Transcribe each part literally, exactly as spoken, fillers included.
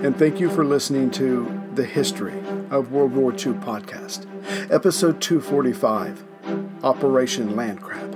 and thank you for listening to the History of World War Two podcast, episode two forty-five, Operation Landcrab.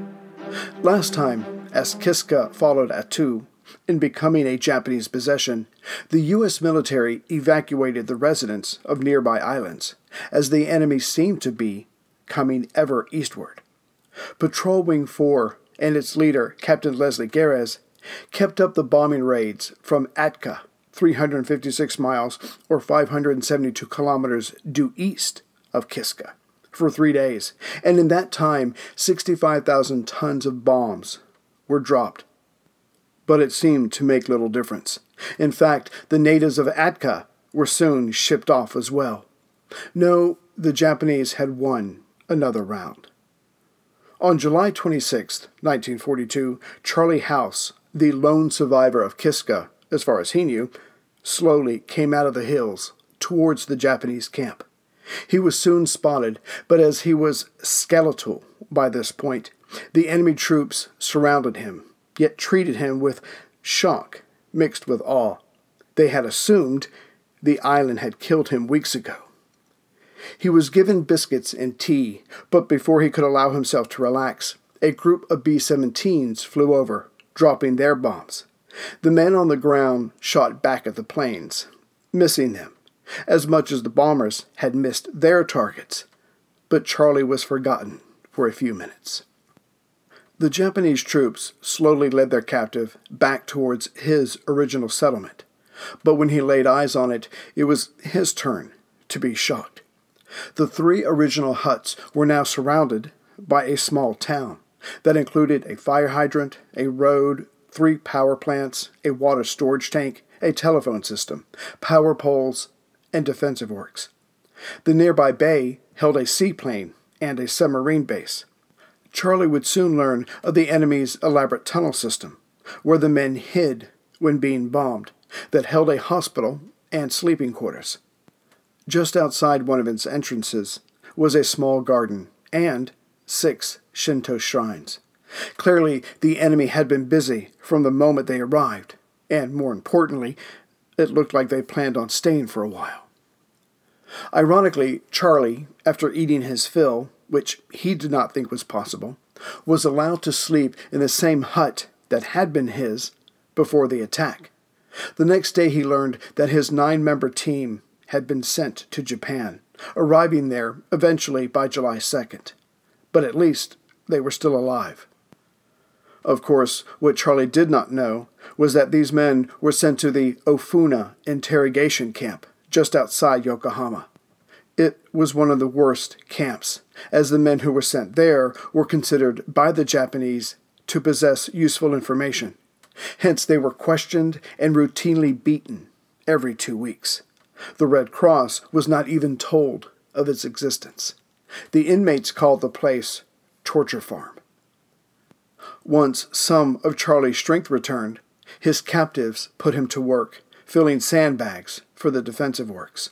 Last time, as Kiska followed Attu in becoming a Japanese possession, the U S military evacuated the residents of nearby islands, as the enemy seemed to be coming ever eastward. Patrol Wing four and its leader, Captain Leslie Gares, kept up the bombing raids from Atka, three hundred fifty-six miles or five hundred seventy-two kilometers due east of Kiska, for three days, and in that time, sixty-five thousand tons of bombs were dropped. But it seemed to make little difference. In fact, the natives of Atka were soon shipped off as well. No, the Japanese had won another round. On July twenty-sixth, nineteen forty-two, Charlie House, the lone survivor of Kiska, as far as he knew, slowly came out of the hills towards the Japanese camp. He was soon spotted, but as he was skeletal by this point, the enemy troops surrounded him, yet treated him with shock mixed with awe. They had assumed the island had killed him weeks ago. He was given biscuits and tea, but before he could allow himself to relax, a group of B seventeens flew over, dropping their bombs. The men on the ground shot back at the planes, missing them, as much as the bombers had missed their targets. But Charlie was forgotten for a few minutes. The Japanese troops slowly led their captive back towards his original settlement, but when he laid eyes on it, it was his turn to be shocked. The three original huts were now surrounded by a small town that included a fire hydrant, a road, three power plants, a water storage tank, a telephone system, power poles, and defensive works. The nearby bay held a seaplane and a submarine base. Charlie would soon learn of the enemy's elaborate tunnel system, where the men hid when being bombed, that held a hospital and sleeping quarters. Just outside one of its entrances was a small garden and six Shinto shrines. Clearly, the enemy had been busy from the moment they arrived, and more importantly, it looked like they planned on staying for a while. Ironically, Charlie, after eating his fill, which he did not think was possible, was allowed to sleep in the same hut that had been his before the attack. The next day he learned that his nine-member team had been sent to Japan, arriving there eventually by July second. But at least they were still alive. Of course, what Charlie did not know was that these men were sent to the Ofuna interrogation camp just outside Yokohama. It was one of the worst camps, as the men who were sent there were considered by the Japanese to possess useful information. Hence, they were questioned and routinely beaten every two weeks. The Red Cross was not even told of its existence. The inmates called the place Torture Farm. Once some of Charlie's strength returned, his captives put him to work, filling sandbags for the defensive works.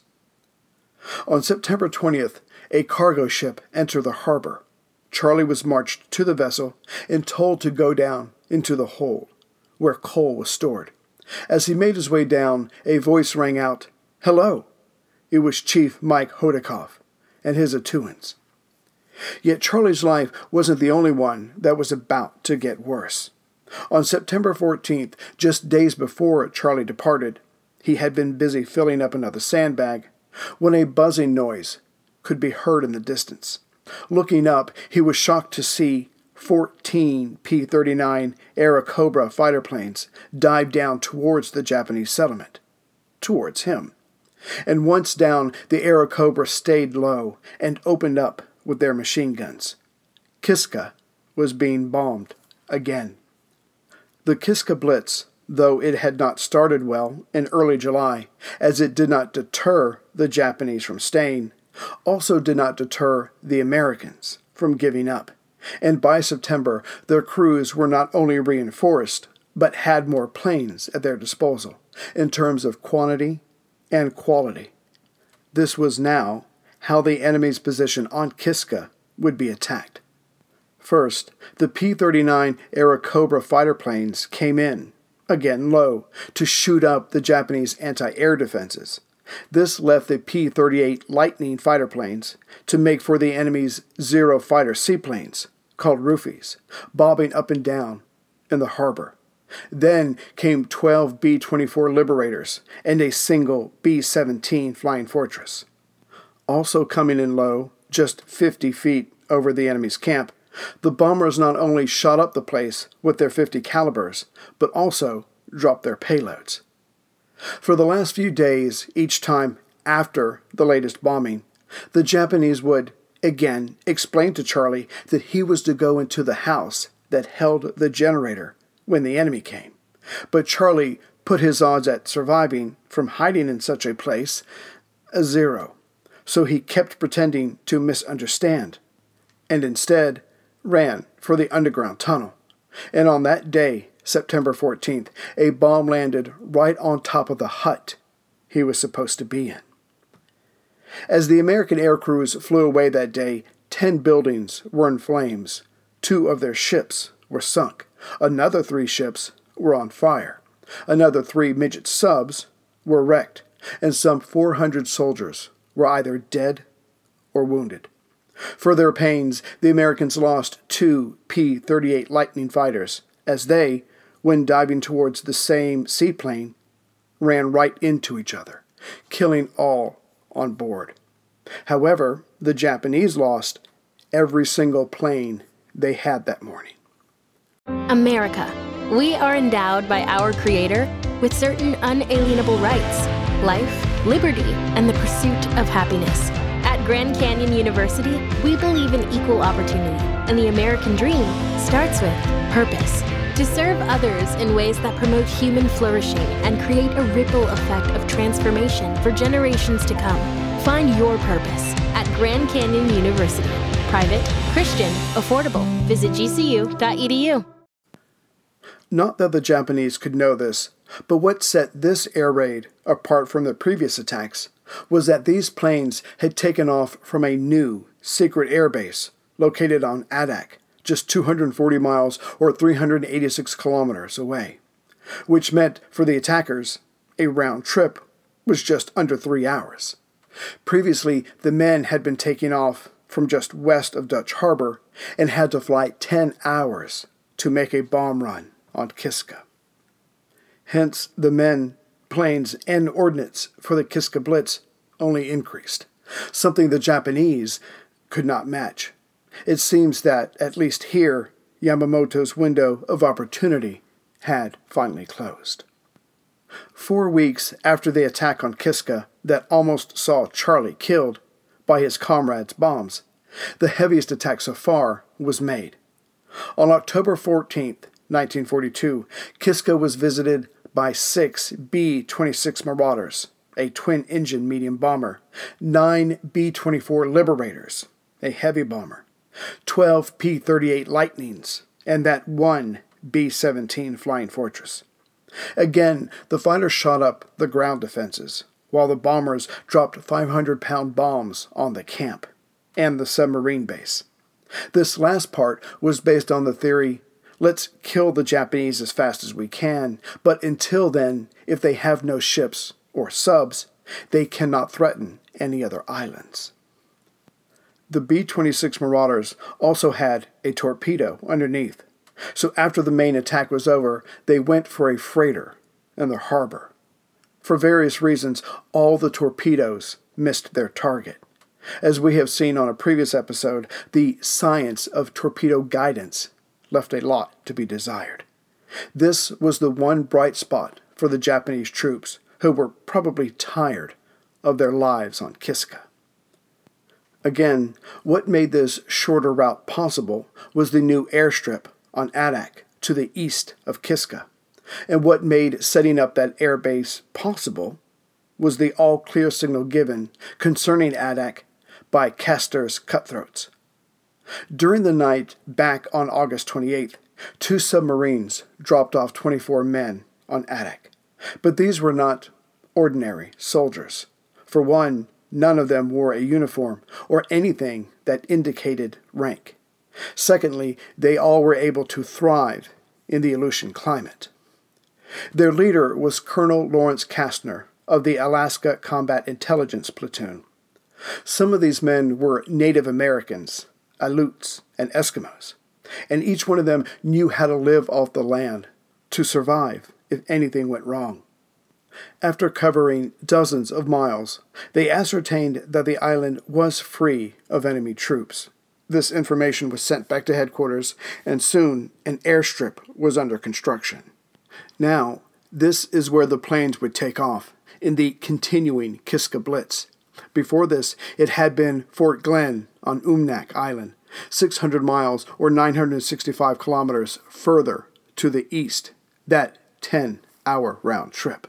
On September twentieth, a cargo ship entered the harbor. Charlie was marched to the vessel and told to go down into the hold, where coal was stored. As he made his way down, a voice rang out, "Hello!" It was Chief Mike Hodakov and his Attuans. Yet Charlie's life wasn't the only one that was about to get worse. On September fourteenth, just days before Charlie departed, he had been busy filling up another sandbag when a buzzing noise could be heard in the distance. Looking up, he was shocked to see fourteen P thirty-nine Airacobra fighter planes dive down towards the Japanese settlement, towards him. And once down, the Airacobra stayed low and opened up with their machine guns. Kiska was being bombed again. The Kiska Blitz, though it had not started well in early July, as it did not deter the Japanese from staying, also did not deter the Americans from giving up. And by September, their crews were not only reinforced, but had more planes at their disposal, in terms of quantity and quality. This was now how the enemy's position on Kiska would be attacked. First, the P thirty-nine Airacobra fighter planes came in, again low, to shoot up the Japanese anti-air defenses. This left the P thirty-eight Lightning fighter planes to make for the enemy's Zero fighter seaplanes, called Roofies, bobbing up and down in the harbor. Then came twelve B twenty-four Liberators and a single B seventeen Flying Fortress. Also coming in low, just fifty feet over the enemy's camp, the bombers not only shot up the place with their fifty calibers, but also dropped their payloads. For the last few days, each time after the latest bombing, the Japanese would, again, explain to Charlie that he was to go into the house that held the generator when the enemy came. But Charlie put his odds at surviving from hiding in such a place as zero, so he kept pretending to misunderstand, and instead ran for the underground tunnel. And on that day, September fourteenth, a bomb landed right on top of the hut he was supposed to be in. As the American air crews flew away that day, ten buildings were in flames. Two of their ships were sunk. Another three ships were on fire. Another three midget subs were wrecked. And some four hundred soldiers were either dead or wounded. For their pains, the Americans lost two P thirty-eight Lightning fighters, as they, when diving towards the same seaplane, ran right into each other, killing all on board. However, the Japanese lost every single plane they had that morning. America. We are endowed by our Creator with certain unalienable rights: life, liberty, and the pursuit of happiness. At Grand Canyon University, we believe in equal opportunity, and the American dream starts with purpose. To serve others in ways that promote human flourishing and create a ripple effect of transformation for generations to come. Find your purpose at Grand Canyon University. Private, Christian, affordable. Visit G C U dot E D U. Not that the Japanese could know this, but what set this air raid apart from the previous attacks was that these planes had taken off from a new secret airbase located on Adak, just two hundred forty miles or three hundred eighty-six kilometers away, which meant for the attackers, a round trip was just under three hours. Previously, the men had been taking off from just west of Dutch Harbor and had to fly ten hours to make a bomb run on Kiska. Hence, the men, planes, and ordnance for the Kiska Blitz only increased, something the Japanese could not match. It seems that, at least here, Yamamoto's window of opportunity had finally closed. Four weeks after the attack on Kiska that almost saw Charlie killed by his comrades' bombs, the heaviest attack so far was made. On October fourteenth, nineteen forty-two, Kiska was visited by six B twenty-six Marauders, a twin-engine medium bomber, nine B twenty-four Liberators, a heavy bomber, twelve P thirty-eight Lightnings, and that one B seventeen Flying Fortress. Again, the fighters shot up the ground defenses, while the bombers dropped five hundred pound bombs on the camp and the submarine base. This last part was based on the theory, let's kill the Japanese as fast as we can, but until then, if they have no ships or subs, they cannot threaten any other islands. The B twenty-six Marauders also had a torpedo underneath, so after the main attack was over, they went for a freighter in the harbor. For various reasons, all the torpedoes missed their target. As we have seen on a previous episode, the science of torpedo guidance left a lot to be desired. This was the one bright spot for the Japanese troops, who were probably tired of their lives on Kiska. Again, what made this shorter route possible was the new airstrip on Adak to the east of Kiska. And what made setting up that air base possible was the all-clear signal given concerning Adak by Castor's cutthroats. During the night back on August twenty-eighth, two submarines dropped off twenty-four men on Adak. But these were not ordinary soldiers. For one, none of them wore a uniform or anything that indicated rank. Secondly, they all were able to thrive in the Aleutian climate. Their leader was Colonel Lawrence Kastner of the Alaska Combat Intelligence Platoon. Some of these men were Native Americans, Aleuts, and Eskimos, and each one of them knew how to live off the land to survive if anything went wrong. After covering dozens of miles, they ascertained that the island was free of enemy troops. This information was sent back to headquarters, and soon an airstrip was under construction. Now, this is where the planes would take off, in the continuing Kiska Blitz. Before this, it had been Fort Glenn on Umnak Island, six hundred miles or nine hundred sixty-five kilometers further to the east, that ten-hour round trip.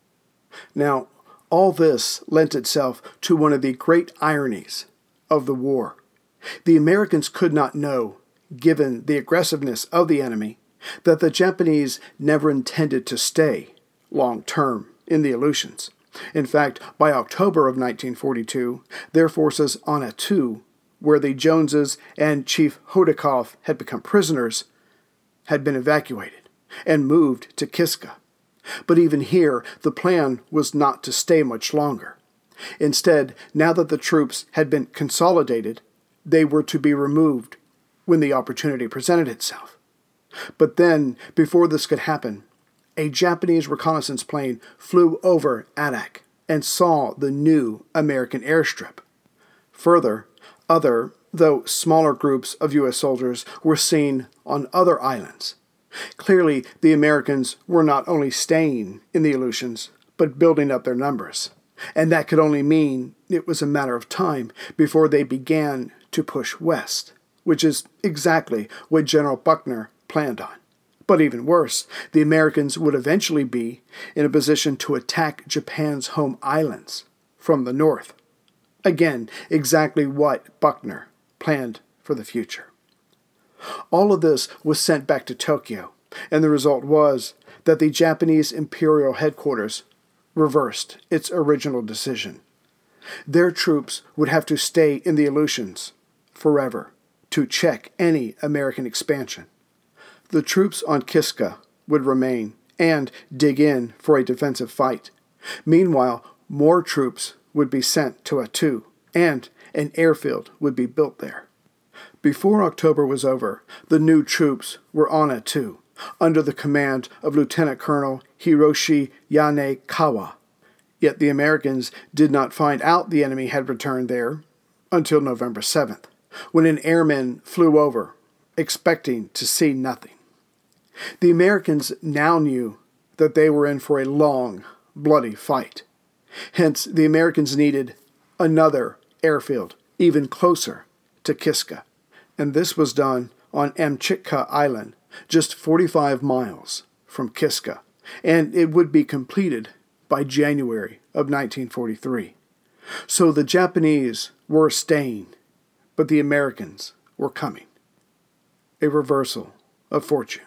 Now, all this lent itself to one of the great ironies of the war. The Americans could not know, given the aggressiveness of the enemy, that the Japanese never intended to stay long-term in the Aleutians. In fact, by October of nineteen forty-two, their forces on Attu, where the Joneses and Chief Hodikoff had become prisoners, had been evacuated and moved to Kiska. But even here, the plan was not to stay much longer. Instead, now that the troops had been consolidated, they were to be removed when the opportunity presented itself. But then, before this could happen, a Japanese reconnaissance plane flew over Adak and saw the new American airstrip. Further, other, though smaller groups of U S soldiers were seen on other islands. Clearly, the Americans were not only staying in the Aleutians, but building up their numbers. And that could only mean it was a matter of time before they began to push west, which is exactly what General Buckner planned on. But even worse, the Americans would eventually be in a position to attack Japan's home islands from the north. Again, exactly what Buckner planned for the future. All of this was sent back to Tokyo, and the result was that the Japanese Imperial Headquarters reversed its original decision. Their troops would have to stay in the Aleutians forever to check any American expansion. The troops on Kiska would remain and dig in for a defensive fight. Meanwhile, more troops would be sent to Attu, and an airfield would be built there. Before October was over, the new troops were on Attu, under the command of Lieutenant Colonel Hiroshi Yanekawa. Yet the Americans did not find out the enemy had returned there until November seventh, when an airman flew over, expecting to see nothing. The Americans now knew that they were in for a long, bloody fight. Hence, the Americans needed another airfield, even closer to Kiska. And this was done on Amchitka Island, just forty-five miles from Kiska, and it would be completed by January of nineteen forty-three. So the Japanese were staying, but the Americans were coming. A reversal of fortune.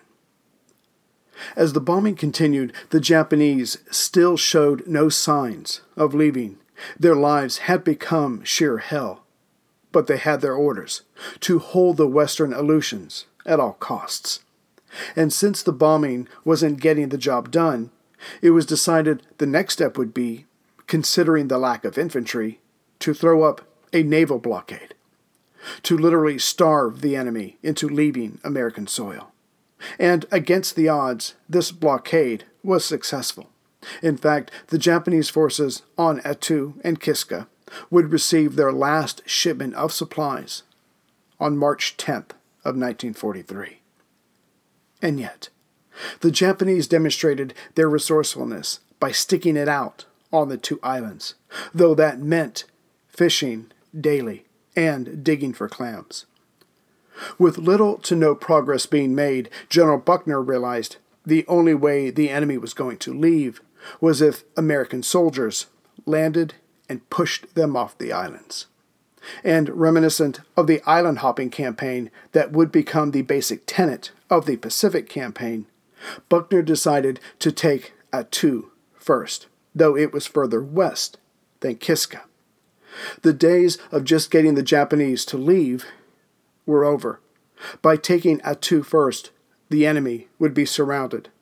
As the bombing continued, the Japanese still showed no signs of leaving. Their lives had become sheer hell. But they had their orders to hold the Western Aleutians at all costs. And since the bombing wasn't getting the job done, it was decided the next step would be, considering the lack of infantry, to throw up a naval blockade, to literally starve the enemy into leaving American soil. And against the odds, this blockade was successful. In fact, the Japanese forces on Attu and Kiska would receive their last shipment of supplies on March tenth of nineteen forty-three. And yet, the Japanese demonstrated their resourcefulness by sticking it out on the two islands, though that meant fishing daily and digging for clams. With little to no progress being made, General Buckner realized the only way the enemy was going to leave was if American soldiers landed and pushed them off the islands. And reminiscent of the island-hopping campaign that would become the basic tenet of the Pacific Campaign, Buckner decided to take Attu first, though it was further west than Kiska. The days of just getting the Japanese to leave were over. By taking Attu first, the enemy would be surrounded,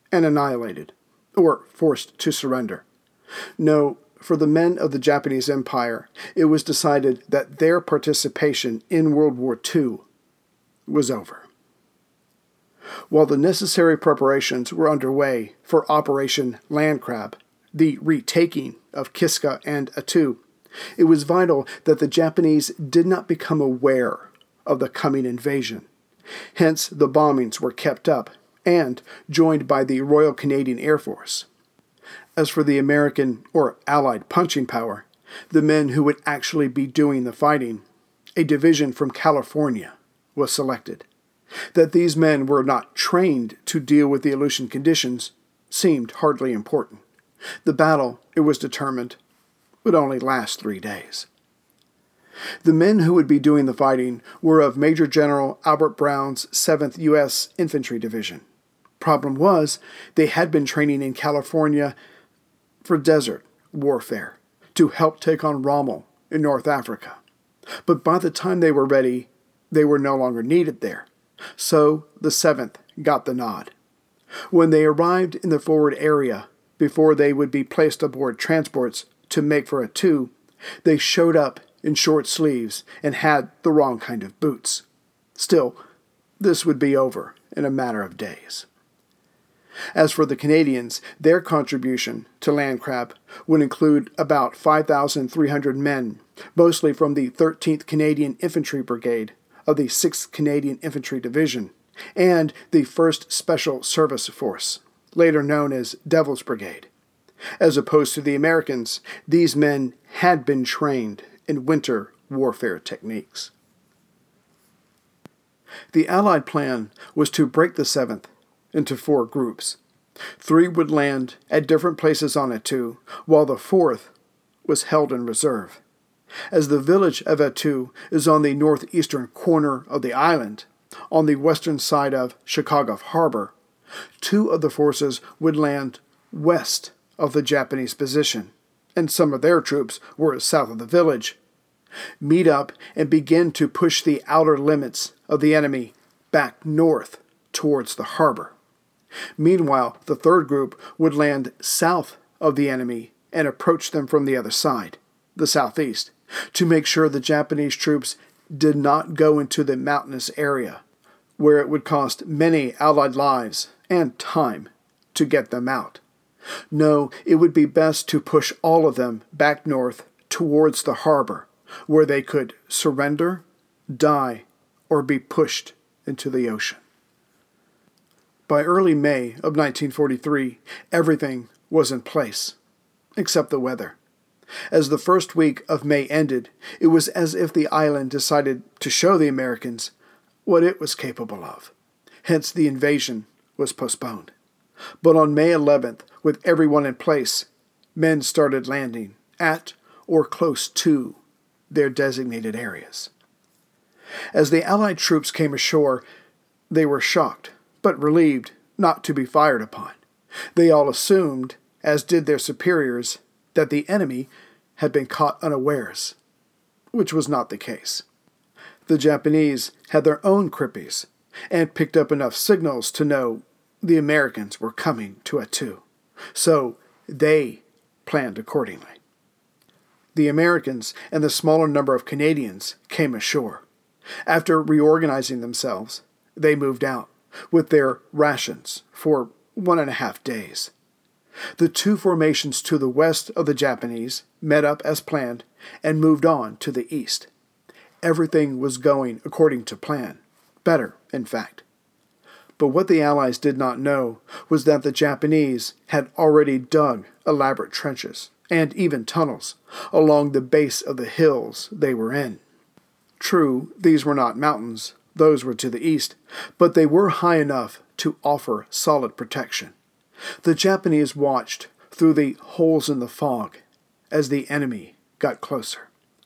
and annihilated, or forced to surrender. No, for the men of the Japanese Empire, it was decided that their participation in World War Two was over. While the necessary preparations were underway for Operation Landcrab, the retaking of Kiska and Attu, it was vital that the Japanese did not become aware of the coming invasion. Hence, the bombings were kept up and joined by the Royal Canadian Air Force. As for the American or Allied punching power, the men who would actually be doing the fighting, a division from California was selected. That these men were not trained to deal with the Aleutian conditions seemed hardly important. The battle, it was determined, would only last three days. The men who would be doing the fighting were of Major General Albert Brown's seventh U S Infantry Division. Problem was, they had been training in California for desert warfare to help take on Rommel in North Africa. But by the time they were ready, they were no longer needed there. So the seventh got the nod. When they arrived in the forward area, before they would be placed aboard transports to make for Attu, they showed up in short sleeves and had the wrong kind of boots. Still, this would be over in a matter of days. As for the Canadians, their contribution to Landcrab would include about five thousand three hundred men, mostly from the thirteenth Canadian Infantry Brigade of the sixth Canadian Infantry Division and the first Special Service Force, later known as Devil's Brigade. As opposed to the Americans, these men had been trained in winter warfare techniques. The Allied plan was to break the seventh into four groups. Three would land at different places on Attu, while the fourth was held in reserve. As the village of Attu is on the northeastern corner of the island, on the western side of Chicago Harbor, two of the forces would land west of the Japanese position, and some of their troops were south of the village, meet up and begin to push the outer limits of the enemy back north towards the harbor. Meanwhile, the third group would land south of the enemy and approach them from the other side, the southeast, to make sure the Japanese troops did not go into the mountainous area, where it would cost many Allied lives and time to get them out. No, it would be best to push all of them back north towards the harbor, where they could surrender, die, or be pushed into the ocean. By early May of nineteen forty-three, everything was in place, except the weather. As the first week of May ended, it was as if the island decided to show the Americans what it was capable of. Hence, the invasion was postponed. But on May eleventh, with everyone in place, men started landing at or close to their designated areas. As the Allied troops came ashore, they were shocked, but relieved not to be fired upon. They all assumed, as did their superiors, that the enemy had been caught unawares, which was not the case. The Japanese had their own Crippies and picked up enough signals to know the Americans were coming to Attu, so they planned accordingly. The Americans and the smaller number of Canadians came ashore. After reorganizing themselves, they moved out with their rations for one and a half days. The two formations to the west of the Japanese met up as planned and moved on to the east. Everything was going according to plan, better, in fact. But what the Allies did not know was that the Japanese had already dug elaborate trenches and even tunnels along the base of the hills they were in. True, these were not mountains, those were to the east, but they were high enough to offer solid protection. The Japanese watched through the holes in the fog as the enemy got closer.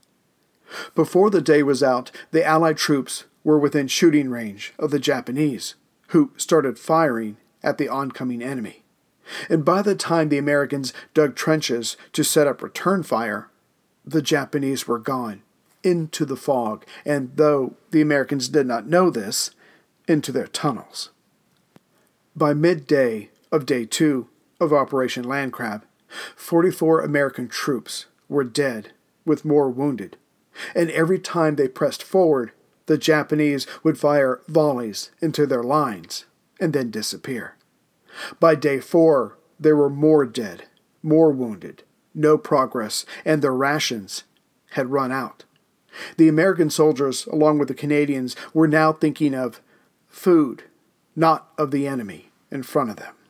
Before the day was out, the Allied troops were within shooting range of the Japanese, who started firing at the oncoming enemy. And by the time the Americans dug trenches to set up return fire, the Japanese were gone into the fog, and though the Americans did not know this, into their tunnels. By midday of Day two of Operation Landcrab, forty-four American troops were dead, with more wounded, and every time they pressed forward, the Japanese would fire volleys into their lines and then disappear. By Day four, there were more dead, more wounded, no progress, and their rations had run out. The American soldiers, along with the Canadians, were now thinking of food, not of the enemy in front of them.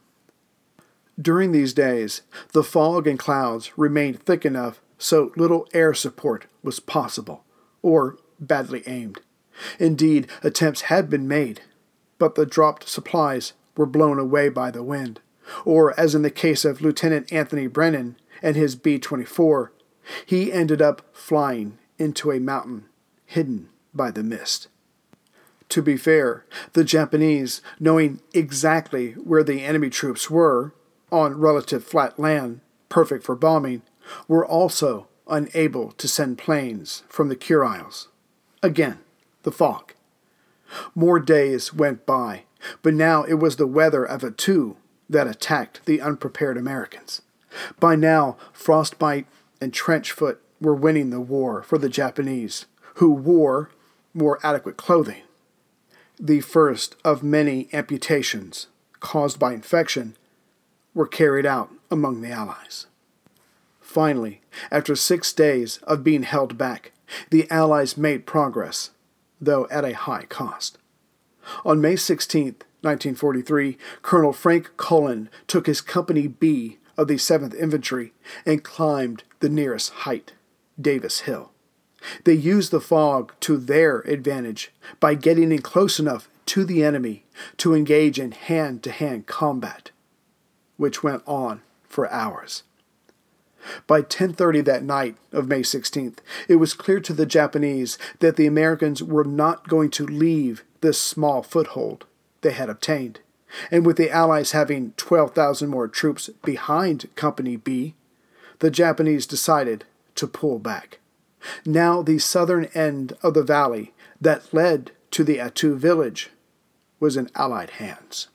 During these days, the fog and clouds remained thick enough so little air support was possible, or badly aimed. Indeed, attempts had been made, but the dropped supplies were blown away by the wind, or, as in the case of Lieutenant Anthony Brennan and his B twenty-four, he ended up flying into a mountain hidden by the mist. To be fair, the Japanese, knowing exactly where the enemy troops were, on relative flat land, perfect for bombing, were also unable to send planes from the Kuriles. Again, the fog. More days went by, but now it was the weather of Attu that attacked the unprepared Americans. By now, frostbite and trench foot were winning the war for the Japanese, who wore more adequate clothing. The first of many amputations caused by infection were carried out among the Allies. Finally, after six days of being held back, the Allies made progress, though at a high cost. On May sixteenth, nineteen forty-three, Colonel Frank Cullen took his Company B of the seventh Infantry and climbed the nearest height, Davis Hill. They used the fog to their advantage by getting in close enough to the enemy to engage in hand-to-hand combat, which went on for hours. By ten thirty that night of May sixteenth, it was clear to the Japanese that the Americans were not going to leave this small foothold they had obtained, and with the Allies having twelve thousand more troops behind Company B, the Japanese decided to pull back. Now the southern end of the valley that led to the Attu village was in Allied hands.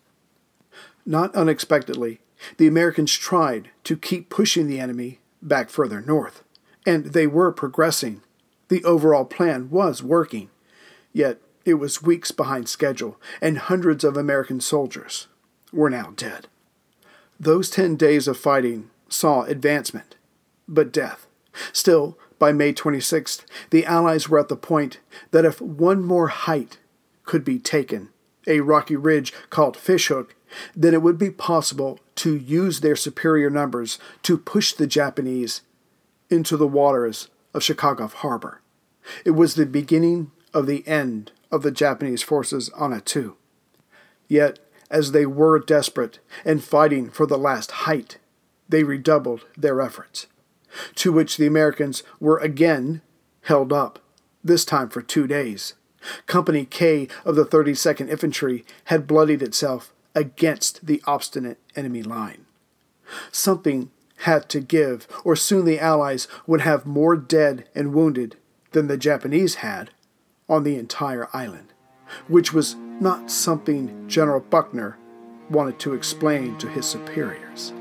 Not unexpectedly, the Americans tried to keep pushing the enemy back further north, and they were progressing. The overall plan was working, yet it was weeks behind schedule, and hundreds of American soldiers were now dead. Those ten days of fighting saw advancement, but death. Still, by May twenty-sixth, the Allies were at the point that if one more height could be taken, a rocky ridge called Fishhook, then it would be possible to use their superior numbers to push the Japanese into the waters of Shikogav Harbor. It was the beginning of the end of the Japanese forces on Attu. Yet, as they were desperate and fighting for the last height, they redoubled their efforts, to which the Americans were again held up, this time for two days. Company K of the thirty-second Infantry had bloodied itself against the obstinate enemy line. Something had to give, or soon the Allies would have more dead and wounded than the Japanese had on the entire island, which was not something General Buckner wanted to explain to his superiors.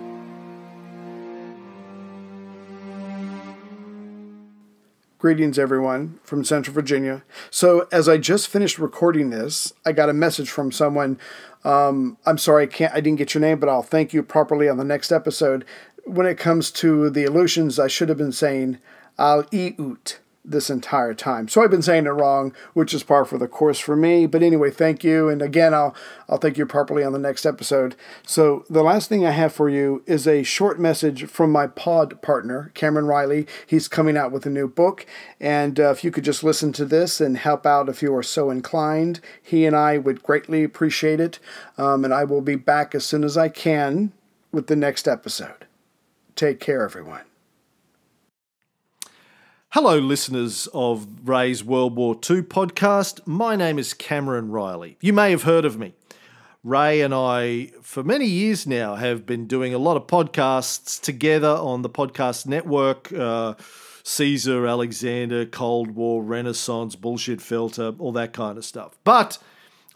Greetings, everyone, from Central Virginia. So, as I just finished recording this, I got a message from someone. Um, I'm sorry, I can't. I didn't get your name, but I'll thank you properly on the next episode. When it comes to the Aleutians, I should have been saying Al-Iut this entire time. So I've been saying it wrong, which is par for the course for me. But anyway, thank you. And again, I'll I'll thank you properly on the next episode. So the last thing I have for you is a short message from my pod partner, Cameron Riley. He's coming out with a new book. And uh, if you could just listen to this and help out if you are so inclined, he and I would greatly appreciate it. Um, and I will be back as soon as I can with the next episode. Take care, everyone. Hello, listeners of Ray's World War Two podcast. My name is Cameron Riley. You may have heard of me. Ray and I, for many years now, have been doing a lot of podcasts together on the podcast network. Uh, Caesar, Alexander, Cold War, Renaissance, Bullshit Filter, all that kind of stuff. But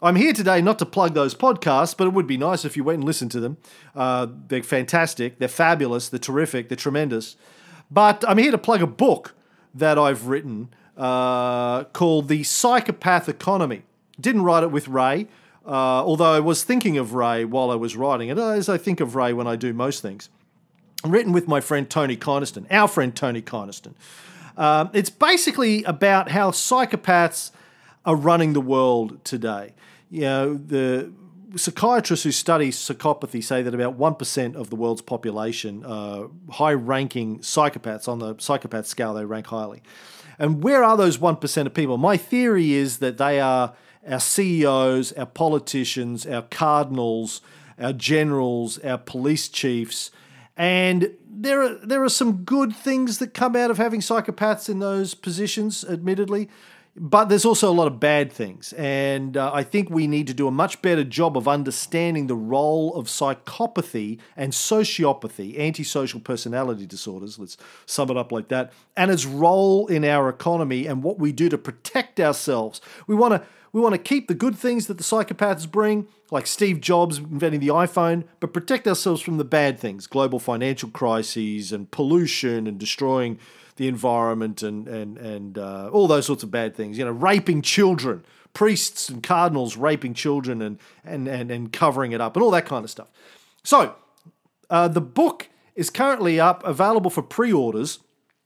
I'm here today not to plug those podcasts, but it would be nice if you went and listened to them. Uh, they're fantastic. They're fabulous. They're terrific. They're tremendous. But I'm here to plug a book that I've written uh, called The Psychopath Economy. Didn't write it with Ray, uh, although I was thinking of Ray while I was writing it, as I think of Ray when I do most things. Written with my friend Tony Kynaston, our friend Tony Kynaston. Um, it's basically about how psychopaths are running the world today. You know, the psychiatrists who study psychopathy say that about one percent of the world's population are high-ranking psychopaths. On the psychopath scale, they rank highly. And where are those one percent of people? My theory is that they are our C E Os, our politicians, our cardinals, our generals, our police chiefs. And there are, there are some good things that come out of having psychopaths in those positions, admittedly. But there's also a lot of bad things, and uh, I think we need to do a much better job of understanding the role of psychopathy and sociopathy, antisocial personality disorders, let's sum it up like that, and its role in our economy and what we do to protect ourselves. We want to we want to keep the good things that the psychopaths bring, like Steve Jobs inventing the iPhone, but protect ourselves from the bad things, global financial crises and pollution and destroying the environment and and and uh, all those sorts of bad things. You know, raping children, priests and cardinals raping children and and and, and covering it up and all that kind of stuff. So uh, the book is currently up, available for pre-orders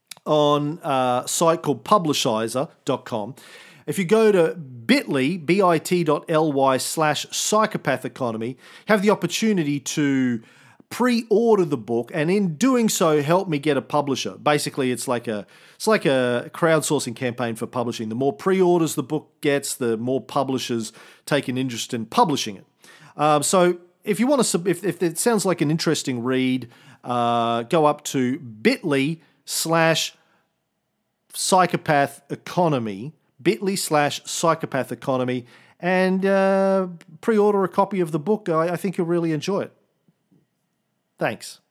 on a site called publishizer dot com. If you go to bit.ly, bit.ly slash psychopath economy, have the opportunity to pre-order the book, and in doing so, help me get a publisher. Basically, it's like a it's like a crowdsourcing campaign for publishing. The more pre-orders the book gets, the more publishers take an interest in publishing it. Um, so, if you want to, if, if it sounds like an interesting read, uh, go up to bit.ly slash psychopath economy, bit.ly slash psychopath economy, and uh, pre-order a copy of the book. I, I think you'll really enjoy it. Thanks.